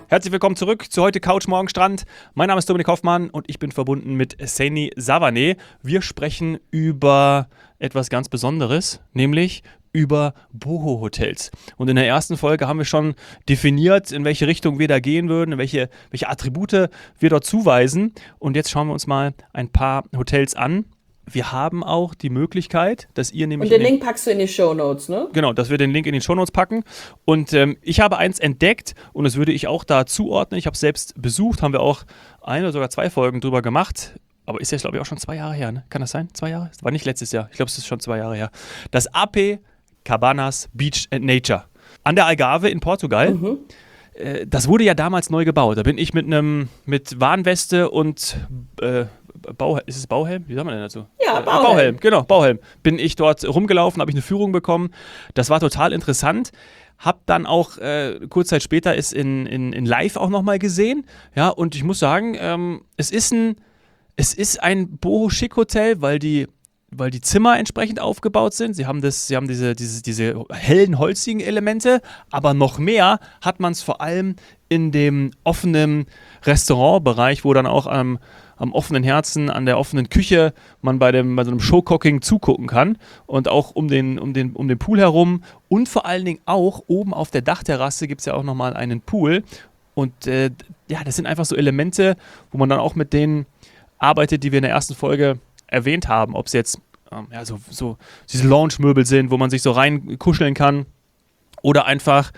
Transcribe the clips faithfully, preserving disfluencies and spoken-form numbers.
Herzlich willkommen zurück zu heute Couch Morgen Strand. Mein Name ist Dominik Hoffmann und ich bin verbunden mit Saini Savane. Wir sprechen über etwas ganz Besonderes, nämlich über Boho-Hotels. Und in der ersten Folge haben wir schon definiert, in welche Richtung wir da gehen würden, welche, welche Attribute wir dort zuweisen. Und jetzt schauen wir uns mal ein paar Hotels an. Wir haben auch die Möglichkeit, dass ihr nämlich... Und den, den Link packst du in die Shownotes, ne? Genau, dass wir den Link in die Shownotes packen. Und ähm, ich habe eins entdeckt und das würde ich auch da zuordnen. Ich habe es selbst besucht, haben wir auch eine oder sogar zwei Folgen drüber gemacht. Aber ist jetzt, glaube ich, auch schon zwei Jahre her, ne? Kann das sein? Zwei Jahre? Das war nicht letztes Jahr. Ich glaube, es ist schon zwei Jahre her. Das A P Cabanas Beach and Nature an der Algarve in Portugal. Mhm. Äh, das wurde ja damals neu gebaut. Da bin ich mit einem mit Warnweste und... Äh, Bau, ist es Bauhelm? Wie sagt man denn dazu? Ja, äh, Bauhelm. Bauhelm, genau, Bauhelm. Bin ich dort rumgelaufen, habe ich eine Führung bekommen. Das war total interessant. Hab dann auch, äh, kurz Zeit später, ist in, in, in Live auch nochmal gesehen. Ja, und ich muss sagen, ähm, es ist ein, es ist ein Boho-Schick-Hotel, weil die, weil die Zimmer entsprechend aufgebaut sind. Sie haben, das, sie haben diese, diese, diese hellen, holzigen Elemente, aber noch mehr hat man es vor allem in dem offenen Restaurantbereich, wo dann auch am, am offenen Herzen, an der offenen Küche man bei, dem, bei so einem Showcooking zugucken kann und auch um den, um, den, um den Pool herum und vor allen Dingen auch oben auf der Dachterrasse gibt es ja auch nochmal einen Pool und äh, ja, das sind einfach so Elemente, wo man dann auch mit denen arbeitet, die wir in der ersten Folge erwähnt haben, ob es jetzt ähm, ja, so, so diese Lounge-Möbel sind, wo man sich so reinkuscheln kann oder einfach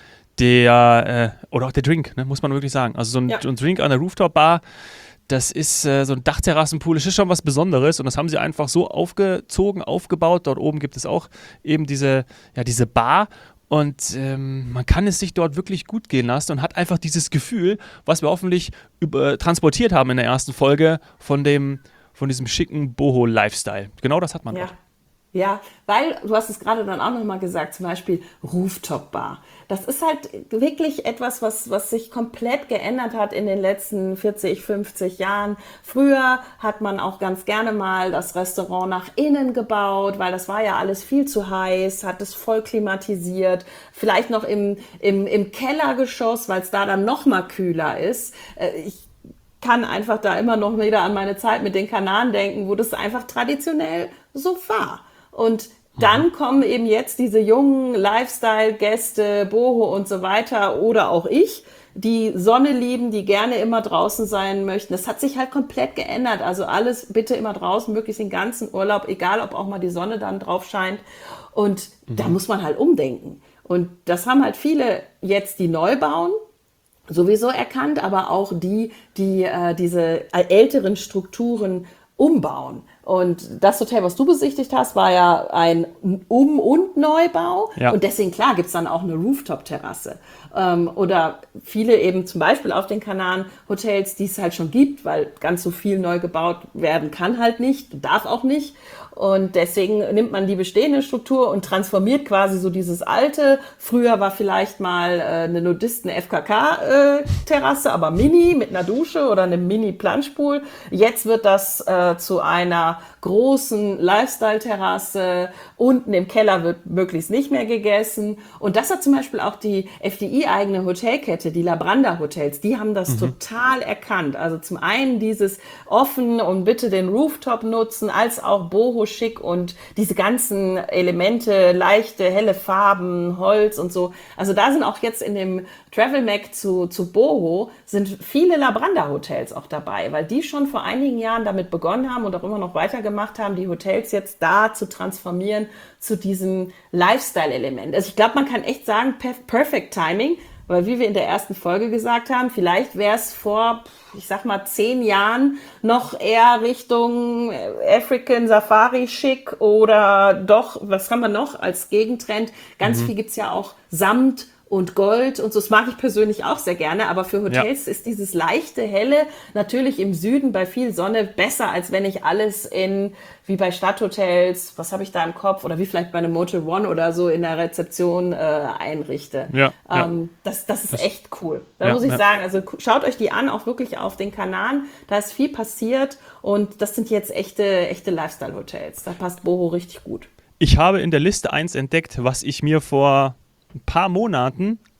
der, äh, oder auch der Drink, ne, muss man wirklich sagen. Also so ein, ja. so ein Drink an der Rooftop-Bar, das ist äh, so ein Dachterrassenpool, das ist schon was Besonderes und das haben sie einfach so aufgezogen, aufgebaut. Dort oben gibt es auch eben diese, ja, diese Bar und ähm, man kann es sich dort wirklich gut gehen lassen und hat einfach dieses Gefühl, was wir hoffentlich über, transportiert haben in der ersten Folge von dem von diesem schicken Boho-Lifestyle. Genau das hat man ja. dort. Ja, weil, du hast es gerade dann auch nochmal gesagt, zum Beispiel Rooftop-Bar. Das ist halt wirklich etwas, was, was sich komplett geändert hat in den letzten vierzig, fünfzig Jahren. Früher hat man auch ganz gerne mal das Restaurant nach innen gebaut, weil das war ja alles viel zu heiß, hat es voll klimatisiert. Vielleicht noch im, im, im Kellergeschoss, weil es da dann noch mal kühler ist. Ich kann einfach da immer noch wieder an meine Zeit mit den Kanaren denken, wo das einfach traditionell so war. Und dann mhm. kommen eben jetzt diese jungen Lifestyle-Gäste, Boho und so weiter oder auch ich, die Sonne lieben, die gerne immer draußen sein möchten. Das hat sich halt komplett geändert. Also alles bitte immer draußen, möglichst den ganzen Urlaub, egal ob auch mal die Sonne dann drauf scheint. Und mhm. da muss man halt umdenken. Und das haben halt viele jetzt, die neu bauen, sowieso erkannt, aber auch die, die äh, diese älteren Strukturen umbauen. Und das Hotel, was du besichtigt hast, war ja ein Um- und Neubau. Ja. Und deswegen, klar, gibt's dann auch eine Rooftop-Terrasse. Ähm, oder viele eben zum Beispiel auf den Kanaren Hotels, die es halt schon gibt, weil ganz so viel neu gebaut werden kann halt nicht, darf auch nicht. Und deswegen nimmt man die bestehende Struktur und transformiert quasi so dieses alte. Früher war vielleicht mal äh, eine Nudisten-F K K-Terrasse, aber mini mit einer Dusche oder einem Mini-Planschpool. Jetzt wird das äh, zu einer großen Lifestyle-Terrasse. Unten im Keller wird möglichst nicht mehr gegessen. Und das hat zum Beispiel auch die F D I-eigene Hotelkette, die Labranda Hotels. Die haben das mhm. total erkannt. Also zum einen dieses offen und bitte den Rooftop nutzen, als auch Boho schick und diese ganzen Elemente, leichte, helle Farben, Holz und so. Also da sind auch jetzt in dem Travel Mac zu, zu Boho sind viele Labranda Hotels auch dabei, weil die schon vor einigen Jahren damit begonnen haben und auch immer noch weitergemacht haben, die Hotels jetzt da zu transformieren zu diesem Lifestyle-Element. Also ich glaube, man kann echt sagen, perfect timing, weil wie wir in der ersten Folge gesagt haben, vielleicht wäre es vor, ich sag mal, zehn Jahren noch eher Richtung African Safari schick oder doch, was haben wir noch als Gegentrend? Ganz mhm. viel gibt's ja auch Samt und Gold und so, das mag ich persönlich auch sehr gerne, aber für Hotels ja. ist dieses leichte, helle natürlich im Süden bei viel Sonne besser, als wenn ich alles in, wie bei Stadthotels, was habe ich da im Kopf, oder wie vielleicht bei einem Motel One oder so in der Rezeption äh, einrichte. Ja, ähm, ja. Das, das ist das, echt cool. Da ja, muss ich ja. sagen, also schaut euch die an, auch wirklich auf den Kanaren, da ist viel passiert und das sind jetzt echte, echte Lifestyle-Hotels. Da passt Boho richtig gut. Ich habe in der Liste eins entdeckt, was ich mir vor ein paar Monaten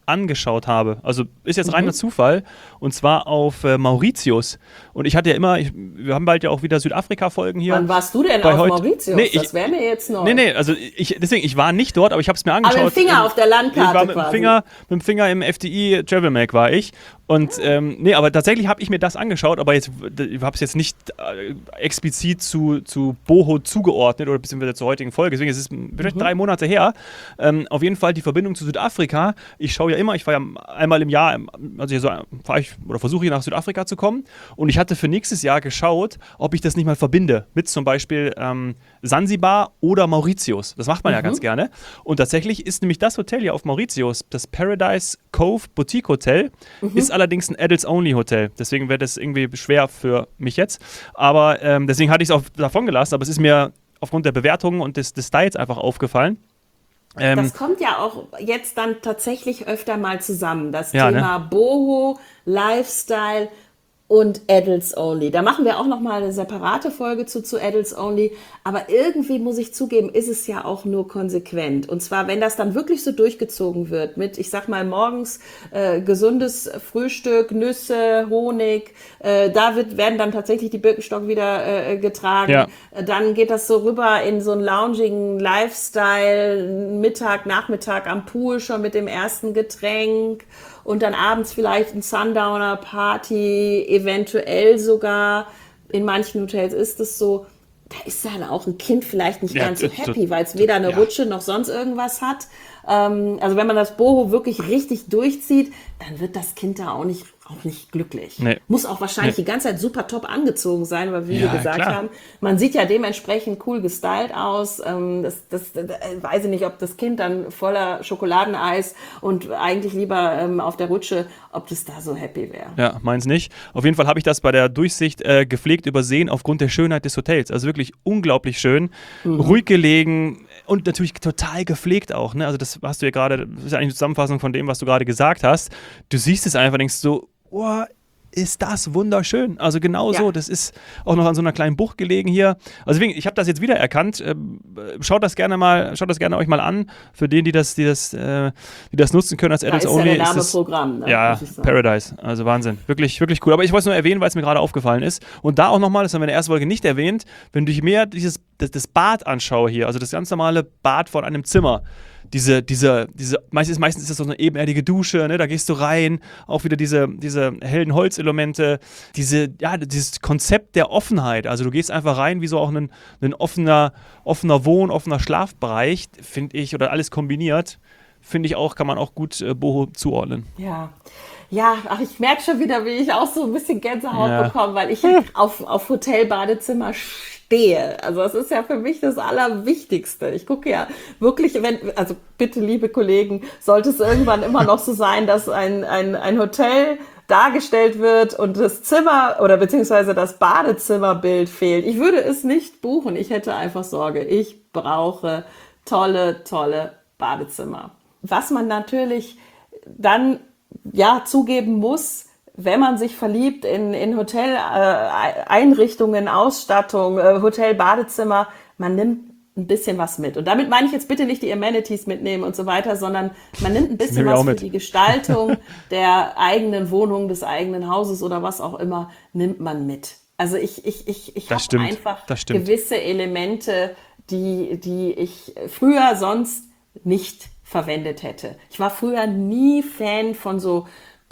angeschaut habe. Also ist jetzt reiner mhm. Zufall und zwar auf äh, Mauritius. Und ich hatte ja immer, ich, wir haben bald ja auch wieder Südafrika-Folgen hier. Wann warst du denn auf heute? Mauritius? Nee, das wäre mir jetzt neu. Nee, nee, also ich, deswegen, ich war nicht dort, aber ich habe es mir angeschaut. Aber mit dem Finger in, auf der Landkarte ich war mit quasi. Dem Finger, mit dem Finger im F D I Travel Mag war ich. Und ähm, nee, aber tatsächlich habe ich mir das angeschaut, aber jetzt ich habe es jetzt nicht äh, explizit zu, zu Boho zugeordnet oder beziehungsweise zur heutigen Folge. Deswegen ist es vielleicht mhm. drei Monate her. Ähm, auf jeden Fall die Verbindung zu Südafrika. Ich schaue ja immer, ich fahre ja einmal im Jahr, also so fahre ich oder versuche ich nach Südafrika zu kommen. Und ich hatte für nächstes Jahr geschaut, ob ich das nicht mal verbinde mit zum Beispiel ähm, Sansibar oder Mauritius. Das macht man mhm. ja ganz gerne. Und tatsächlich ist nämlich das Hotel hier auf Mauritius, das Paradise Cove Boutique Hotel, mhm. ist allerdings ein Adults-Only-Hotel. Deswegen wäre das irgendwie schwer für mich jetzt. Aber ähm, deswegen hatte ich es auch davon gelassen. Aber es ist mir aufgrund der Bewertungen und des, des Styles einfach aufgefallen. Ähm, das kommt ja auch jetzt dann tatsächlich öfter mal zusammen. Das ja, Thema ne? Boho, Lifestyle und Adults Only. Da machen wir auch nochmal eine separate Folge zu, zu Adults Only. Aber irgendwie, muss ich zugeben, ist es ja auch nur konsequent. Und zwar, wenn das dann wirklich so durchgezogen wird mit, ich sag mal, morgens äh, gesundes Frühstück, Nüsse, Honig, äh, da wird, werden dann tatsächlich die Birkenstock wieder äh, getragen. Ja. Dann geht das so rüber in so einen loungigen Lifestyle, Mittag, Nachmittag am Pool schon mit dem ersten Getränk. Und dann abends vielleicht ein Sundowner-Party, eventuell sogar, in manchen Hotels ist es so, da ist dann auch ein Kind vielleicht nicht ja, ganz so happy, weil es weder eine ja. Rutsche noch sonst irgendwas hat. Ähm, also wenn man das Boho wirklich richtig durchzieht, dann wird das Kind da auch nicht, auch nicht glücklich. Nee. Muss auch wahrscheinlich nee. die ganze Zeit super top angezogen sein, weil wie ja, wir gesagt klar. haben, man sieht ja dementsprechend cool gestylt aus. Ähm, das, das, das weiß ich nicht, ob das Kind dann voller Schokoladeneis und eigentlich lieber ähm, auf der Rutsche, ob das da so happy wäre. Ja, meins nicht. Auf jeden Fall habe ich das bei der Durchsicht äh, gepflegt übersehen aufgrund der Schönheit des Hotels. Also wirklich unglaublich schön, mhm. ruhig gelegen und natürlich total gepflegt auch. Ne? Also das hast du ja gerade, das ist ja eigentlich eine Zusammenfassung von dem, was du gerade gesagt hast. Du siehst es einfach, denkst so, oh, ist das wunderschön. Also genau ja. so, das ist auch noch an so einer kleinen Bucht gelegen hier. Also deswegen, ich habe das jetzt wieder erkannt. Ähm, schaut das gerne mal, schaut das gerne euch mal an. Für den, die das, die das, äh, die das nutzen können als Adults Only. Ja, ist ja der Name ist das, Programm. Ne? Ja, Paradise. Also Wahnsinn. Wirklich, wirklich cool. Aber ich wollte es nur erwähnen, weil es mir gerade aufgefallen ist. Und da auch nochmal, das haben wir in der ersten Folge nicht erwähnt, wenn du mehr dieses, das, das Bad anschaue hier, also das ganz normale Bad von einem Zimmer, Diese, diese, diese, meistens, meistens ist das so eine ebenerdige Dusche, ne? Da gehst du rein, auch wieder diese, diese hellen Holzelemente, diese, ja, dieses Konzept der Offenheit. Also du gehst einfach rein wie so auch ein, ein offener, offener Wohn-, offener Schlafbereich, finde ich, oder alles kombiniert, finde ich auch, kann man auch gut äh, Boho zuordnen. Ja. Ja, ach, ich merke schon wieder, wie ich auch so ein bisschen Gänsehaut ja. bekomme, weil ich auf, auf Hotelbadezimmer stehe. Also das ist ja für mich das Allerwichtigste. Ich gucke ja wirklich, wenn, also bitte, liebe Kollegen, sollte es irgendwann immer noch so sein, dass ein, ein, ein Hotel dargestellt wird und das Zimmer oder beziehungsweise das Badezimmerbild fehlt. Ich würde es nicht buchen. Ich hätte einfach Sorge. Ich brauche tolle, tolle Badezimmer. Was man natürlich dann ja zugeben muss, wenn man sich verliebt in, in Hoteleinrichtungen, äh, Ausstattung, äh, Hotel-Badezimmer, man nimmt ein bisschen was mit. Und damit meine ich jetzt bitte nicht die Amenities mitnehmen und so weiter, sondern man nimmt ein bisschen was für die Gestaltung der eigenen Wohnung, des eigenen Hauses oder was auch immer, nimmt man mit. Also ich, ich, ich, ich habe einfach gewisse Elemente, die, die ich früher sonst nicht verwendet hätte. Ich war früher nie Fan von so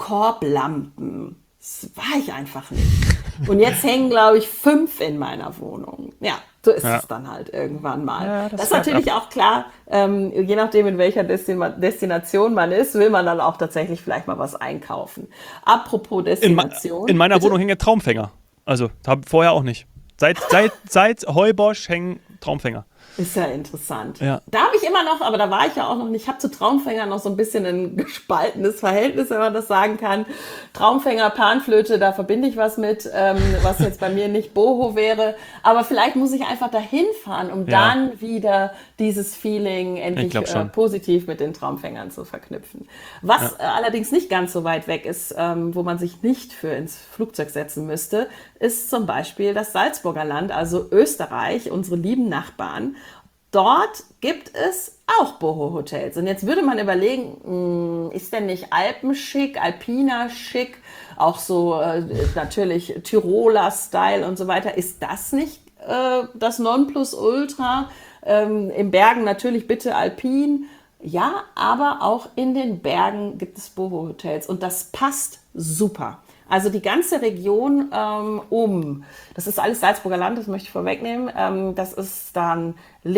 Korblampen. Das war ich einfach nicht. Und jetzt hängen, glaube ich, fünf in meiner Wohnung. Ja, so ist ja. es dann halt irgendwann mal. Ja, das, das ist natürlich ab. auch klar, ähm, je nachdem, in welcher Destin- Destination man ist, will man dann auch tatsächlich vielleicht mal was einkaufen. Apropos Destination. In, ma- in meiner bitte? Wohnung hängen ja Traumfänger. Also, hab vorher auch nicht. Seit, seit, seit Heubosch hängen Traumfänger. Ist ja interessant. Ja. Da habe ich immer noch, aber da war ich ja auch noch nicht, ich habe zu Traumfänger noch so ein bisschen ein gespaltenes Verhältnis, wenn man das sagen kann. Traumfänger, Panflöte, da verbinde ich was mit, ähm, was jetzt bei mir nicht Boho wäre. Aber vielleicht muss ich einfach dahin fahren, um ja. dann wieder dieses Feeling endlich äh, positiv mit den Traumfängern zu verknüpfen. Was ja. äh, allerdings nicht ganz so weit weg ist, ähm, wo man sich nicht für ins Flugzeug setzen müsste, ist zum Beispiel das Salzburger Land, also Österreich, unsere lieben Nachbarn. dort gibt es auch Boho-Hotels. Und jetzt würde man überlegen, mh, ist denn nicht Alpenschick, Alpiner schick, auch so äh, natürlich Tiroler Style und so weiter, ist das nicht äh, das Nonplusultra? Ähm, in Bergen natürlich bitte Alpin. Ja, aber auch in den Bergen gibt es Boho-Hotels und das passt super. Also die ganze Region ähm, um, das ist alles Salzburger Land, das möchte ich vorwegnehmen, ähm, das ist dann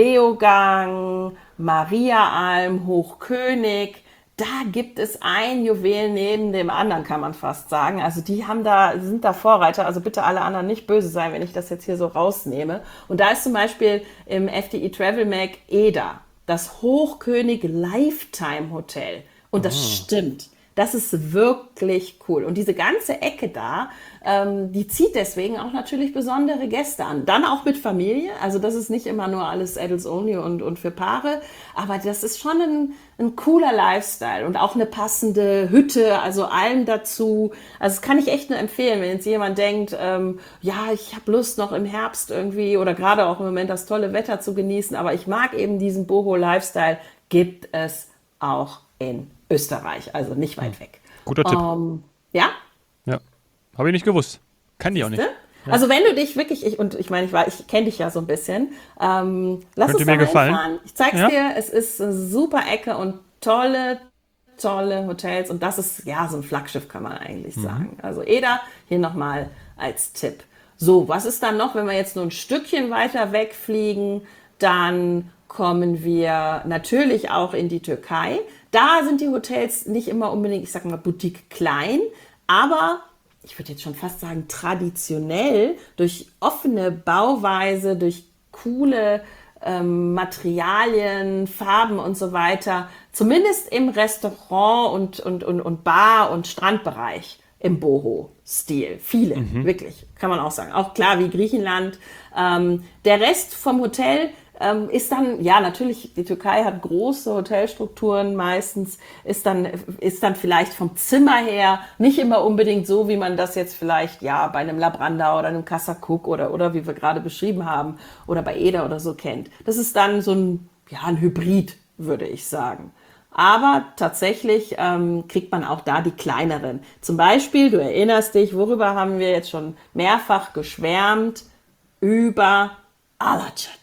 Leogang, Mariaalm, Hochkönig, da gibt es ein Juwel neben dem anderen, kann man fast sagen. Also die haben da, sind da Vorreiter, also bitte alle anderen nicht böse sein, wenn ich das jetzt hier so rausnehme. Und da ist zum Beispiel im F D I Travel Mag Eder, das Hochkönig Lifetime Hotel. Und das oh. stimmt. Das ist wirklich cool. Und diese ganze Ecke da, ähm, die zieht deswegen auch natürlich besondere Gäste an. Dann auch mit Familie. Also das ist nicht immer nur alles Adults Only und, und für Paare. Aber das ist schon ein, ein cooler Lifestyle und auch eine passende Hütte, also allem dazu. Also das kann ich echt nur empfehlen, wenn jetzt jemand denkt, ähm, ja, ich habe Lust noch im Herbst irgendwie oder gerade auch im Moment das tolle Wetter zu genießen, aber ich mag eben diesen Boho-Lifestyle, gibt es auch in Österreich, also nicht weit weg. Guter Tipp. Ähm, ja? Ja. Habe ich nicht gewusst. Kann die auch nicht. Ja. Also wenn du dich wirklich, ich, und ich meine, ich, ich kenne dich ja so ein bisschen, ähm, lass Könnte uns da mir gefallen. reinfahren. Ich zeig's ja. dir, es ist eine super Ecke und tolle, tolle Hotels und das ist ja so ein Flaggschiff, kann man eigentlich mhm. sagen. Also Eder, hier nochmal als Tipp. So, was ist dann noch, wenn wir jetzt nur ein Stückchen weiter wegfliegen, dann kommen wir natürlich auch in die Türkei. Da sind die Hotels nicht immer unbedingt, ich sag mal, Boutique klein, aber ich würde jetzt schon fast sagen traditionell durch offene Bauweise, durch coole ähm, Materialien, Farben und so weiter, zumindest im Restaurant und, und, und, und Bar- und Strandbereich im Boho-Stil. Viele, mhm. wirklich, kann man auch sagen. Auch klar wie Griechenland. Ähm, der Rest vom Hotel ähm, ist dann, ja natürlich, die Türkei hat große Hotelstrukturen meistens, ist dann, ist dann vielleicht vom Zimmer her nicht immer unbedingt so, wie man das jetzt vielleicht ja bei einem Labranda oder einem Kassakuk oder, oder wie wir gerade beschrieben haben oder bei Eder oder so kennt. Das ist dann so ein, ja, ein Hybrid, würde ich sagen. Aber tatsächlich ähm, kriegt man auch da die kleineren. Zum Beispiel, du erinnerst dich, worüber haben wir jetzt schon mehrfach geschwärmt? Über Alacate.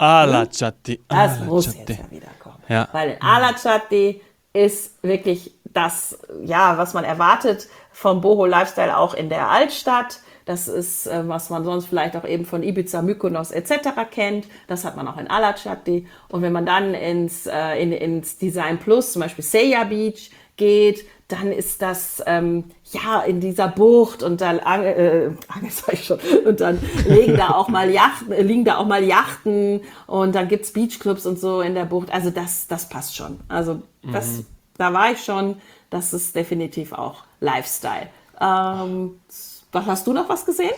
Alacate. Das muss jetzt ja wieder kommen. Ja. Weil Alacate ist wirklich das, ja, was man erwartet vom Boho-Lifestyle auch in der Altstadt. Das ist, äh, was man sonst vielleicht auch eben von Ibiza, Mykonos et cetera kennt. Das hat man auch in Alacate. Und wenn man dann ins, äh, in, ins Design Plus, zum Beispiel Seiya Beach, geht, dann ist das ähm, ja in dieser Bucht und dann äh, sag ich schon, und dann liegen da auch mal Yachten, liegen da auch mal Yachten und dann gibt's Beachclubs und so in der Bucht. Also das, das passt schon. Also das, mhm. da war ich schon. Das ist definitiv auch Lifestyle. Ähm, was hast du noch was gesehen?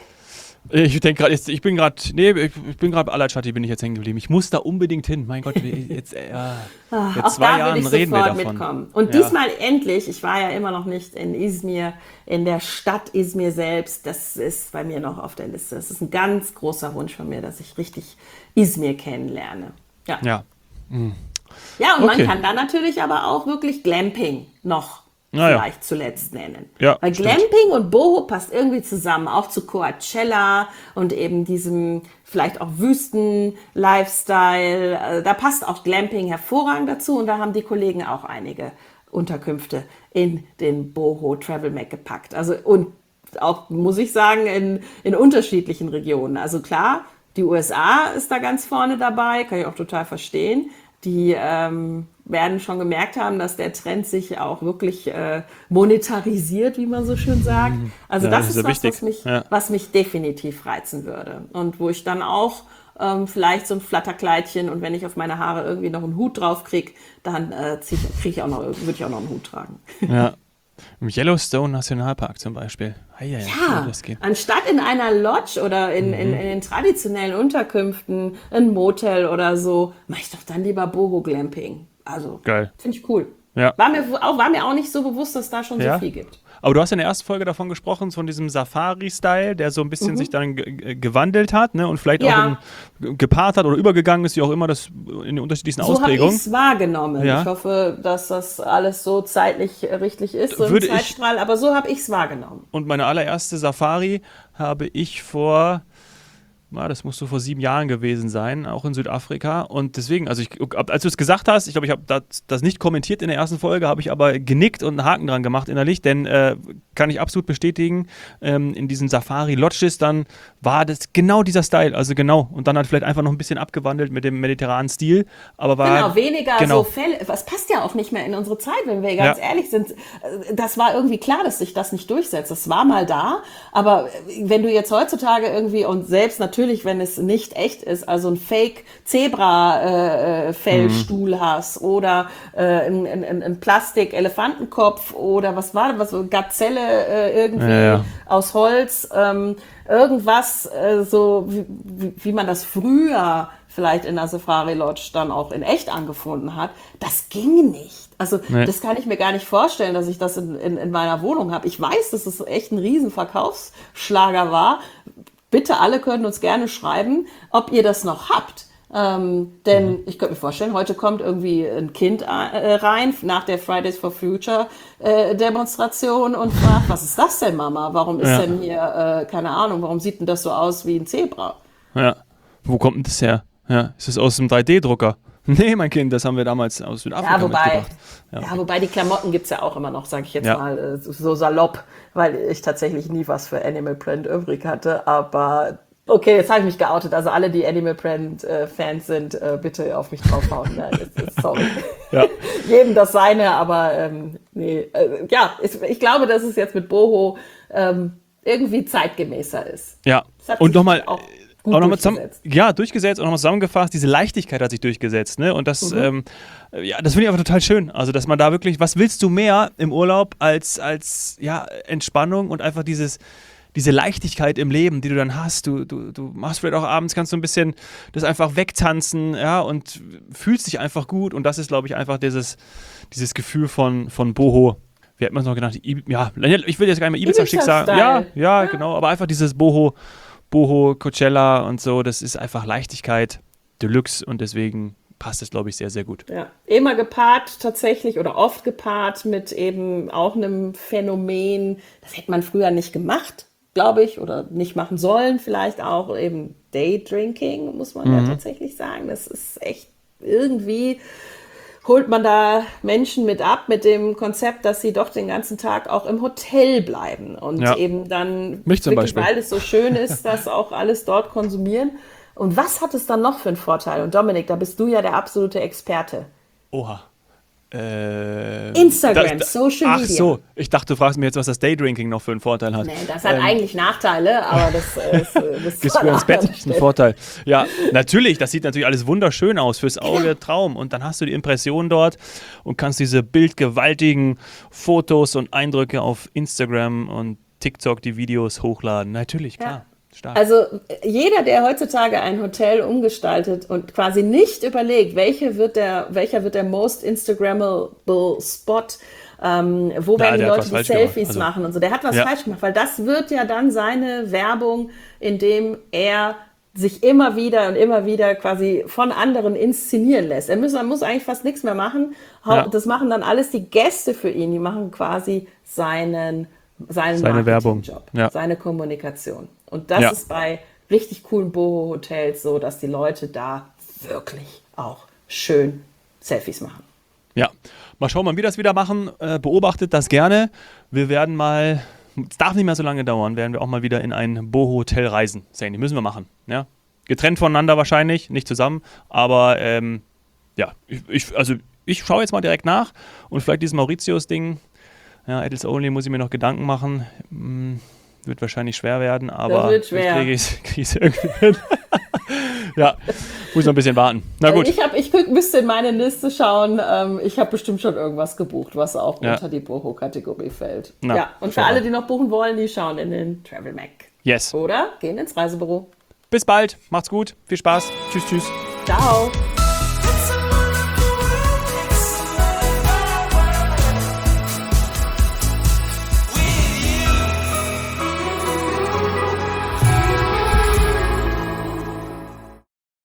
Ich denke gerade, ich bin gerade, nee, ich bin gerade bei Alacate, bin ich jetzt hängen geblieben. Ich muss da unbedingt hin. Mein Gott, jetzt, äh, Ach, jetzt auch zwei da Jahren ich reden wir davon. Mitkommen. Und ja. diesmal endlich, ich war ja immer noch nicht in Izmir, in der Stadt Izmir selbst. Das ist bei mir noch auf der Liste. Das ist ein ganz großer Wunsch von mir, dass ich richtig Izmir kennenlerne. Ja. Ja, mhm. ja und okay. man kann dann natürlich aber auch wirklich Glamping noch Naja. vielleicht zuletzt nennen. Ja, Weil stimmt. Glamping und Boho passt irgendwie zusammen, auch zu Coachella und eben diesem vielleicht auch Wüsten-Lifestyle. Da passt auch Glamping hervorragend dazu und da haben die Kollegen auch einige Unterkünfte in den Boho Travel Mag gepackt. Also und auch, muss ich sagen, in, in unterschiedlichen Regionen. Also klar, die U S A ist da ganz vorne dabei, kann ich auch total verstehen. Die ähm, werden schon gemerkt haben, dass der Trend sich auch wirklich äh, monetarisiert, wie man so schön sagt. Also ja, das, das ist, ist was, wichtig. was, mich, ja. was mich definitiv reizen würde. Und wo ich dann auch ähm, vielleicht so ein Flatterkleidchen und wenn ich auf meine Haare irgendwie noch einen Hut drauf kriege, dann äh, kriege ich auch noch, würde ich auch noch einen Hut tragen. Ja. Im Yellowstone Nationalpark zum Beispiel. Ei, ei, Ja, das geht. anstatt in einer Lodge oder in, mhm. in, in den traditionellen Unterkünften, ein Motel oder so, mache ich doch dann lieber Boho Glamping. Also, geil. Finde ich cool. Ja. War mir auch, war mir auch nicht so bewusst, dass da schon ja? so viel gibt. Aber du hast in der ersten Folge davon gesprochen, von diesem Safari-Style, der so ein bisschen mhm. sich dann g- gewandelt hat, ne? Und vielleicht ja. auch in, gepaart hat oder übergegangen ist, wie auch immer, das in den unterschiedlichsten so Ausprägungen. So habe ich es wahrgenommen. Ja. Ich hoffe, dass das alles so zeitlich richtig ist, so Würde im Zeitstrahl, ich, aber so habe ich es wahrgenommen. Und meine allererste Safari habe ich vor... Ja, das muss so vor sieben Jahren gewesen sein, auch in Südafrika. Und deswegen, also ich, als du es gesagt hast, ich glaube, ich habe das, das nicht kommentiert in der ersten Folge, habe ich aber genickt und einen Haken dran gemacht innerlich, denn äh, kann ich absolut bestätigen, ähm, in diesen Safari-Lodges dann war das genau dieser Style, also genau. Und dann hat vielleicht einfach noch ein bisschen abgewandelt mit dem mediterranen Stil, aber war... Genau, weniger genau. so Fälle, was passt ja auch nicht mehr in unsere Zeit, wenn wir ganz ja. ehrlich sind. Das war irgendwie klar, dass sich das nicht durchsetzt. Das war mal da, aber wenn du jetzt heutzutage irgendwie und selbst natürlich Natürlich, wenn es nicht echt ist, also ein Fake-Zebra-Fellstuhl äh, mhm. hast oder äh, ein, ein, ein Plastik-Elefantenkopf oder was war das, was so Gazelle äh, irgendwie ja, ja. aus Holz, ähm, irgendwas äh, so, wie, wie, wie man das früher vielleicht in der Safari Lodge dann auch in echt angefunden hat, das ging nicht. Also nee. das kann ich mir gar nicht vorstellen, dass ich das in, in, in meiner Wohnung habe. Ich weiß, dass es echt ein riesen Verkaufsschlager war. Bitte alle können uns gerne schreiben, ob ihr das noch habt. Ähm, denn mhm. ich könnte mir vorstellen, heute kommt irgendwie ein Kind äh, rein nach der Fridays for Future äh, Demonstration und fragt, was ist das denn, Mama? Warum ist ja. denn hier, äh, keine Ahnung, warum sieht denn das so aus wie ein Zebra? Ja, wo kommt denn das her? Ja, ist das aus dem drei D Drucker? Nee, mein Kind, das haben wir damals aus Südafrika ja, wobei, mitgebracht. Ja. ja, wobei die Klamotten gibt es ja auch immer noch, sage ich jetzt ja. mal so salopp, weil ich tatsächlich nie was für Animal Print übrig hatte, aber okay, jetzt habe ich mich geoutet, also alle, die Animal Print äh, Fans sind, äh, bitte auf mich draufhauen. Nein, ist, ist, sorry. Ja. Jedem das seine, aber ähm, nee, äh, ja, ich, ich glaube, dass es jetzt mit Boho ähm, irgendwie zeitgemäßer ist. Ja, und nochmal... Gut auch noch durchgesetzt. Zusammen, ja, durchgesetzt und nochmal zusammengefasst, diese Leichtigkeit hat sich durchgesetzt, ne? Und das, mhm. ähm, ja, das finde ich einfach total schön. Also, dass man da wirklich, was willst du mehr im Urlaub als, als ja, Entspannung und einfach dieses, diese Leichtigkeit im Leben, die du dann hast. Du, du, du machst vielleicht auch abends, kannst du ein bisschen das einfach wegtanzen, ja, und fühlst dich einfach gut. Und das ist, glaube ich, einfach dieses, dieses Gefühl von, von Boho. Wie hat man es noch genannt? I- ja, ich will jetzt gar nicht mehr Ibiza-Schick sagen. Ja, ja, ja, genau, aber einfach dieses Boho. Boho, Coachella und so, das ist einfach Leichtigkeit Deluxe und deswegen passt es, glaube ich, sehr, sehr gut. Ja, immer gepaart tatsächlich oder oft gepaart mit eben auch einem Phänomen, das hätte man früher nicht gemacht, glaube ich, oder nicht machen sollen vielleicht auch, eben Daydrinking, muss man mhm. ja tatsächlich sagen. Das ist echt irgendwie... holt man da Menschen mit ab mit dem Konzept, dass sie doch den ganzen Tag auch im Hotel bleiben und ja. eben dann, Mich zum wirklich, Beispiel. weil es so schön ist, das auch alles dort konsumieren. Und was hat es dann noch für einen Vorteil? Und Dominik, da bist du ja der absolute Experte. Oha. Äh, Instagram, das, Social ach Media. Ach so, ich dachte, du fragst mir jetzt, was das Daydrinking noch für einen Vorteil hat. Nee, das hat ähm, eigentlich Nachteile, aber das, äh, das, das ist für ins Bett ein Vorteil. Ja, natürlich, das sieht natürlich alles wunderschön aus, fürs Auge Traum. Und dann hast du die Impression dort und kannst diese bildgewaltigen Fotos und Eindrücke auf Instagram und TikTok, die Videos hochladen. Natürlich, klar. Ja. Stark. Also jeder, der heutzutage ein Hotel umgestaltet und quasi nicht überlegt, welche wird der, welcher wird der most Instagrammable Spot, ähm, wo ja, werden die Leute die Selfies also, machen und so, der hat was ja. falsch gemacht, weil das wird ja dann seine Werbung, indem er sich immer wieder und immer wieder quasi von anderen inszenieren lässt. Er muss, er muss eigentlich fast nichts mehr machen. Ja. Das machen dann alles die Gäste für ihn, die machen quasi seinen seinen seine Werbung, ja. seine Kommunikation. Und das ja. ist bei richtig coolen Boho-Hotels so, dass die Leute da wirklich auch schön Selfies machen. Ja, mal schauen, wann wir das wieder machen. Äh, beobachtet das gerne. Wir werden mal, es darf nicht mehr so lange dauern, werden wir auch mal wieder in ein Boho-Hotel reisen. Sandy, müssen wir machen. Ja? Getrennt voneinander wahrscheinlich, nicht zusammen, aber ähm, ja, ich, ich, also ich schaue jetzt mal direkt nach und vielleicht dieses Mauritius-Ding. Ja, Adults Only muss ich mir noch Gedanken machen. Hm, wird wahrscheinlich schwer werden, aber das wird schwer. kriege ich es irgendwie hin. Ja, muss noch ein bisschen warten. Na gut. Ich, hab, ich müsste in meine Liste schauen. Ähm, ich habe bestimmt schon irgendwas gebucht, was auch ja. unter die Boho-Kategorie fällt. Na, ja, und für alle, die noch buchen wollen, die schauen in den Travel Mac. Yes. Oder gehen ins Reisebüro. Bis bald. Macht's gut. Viel Spaß. Tschüss, tschüss. Ciao.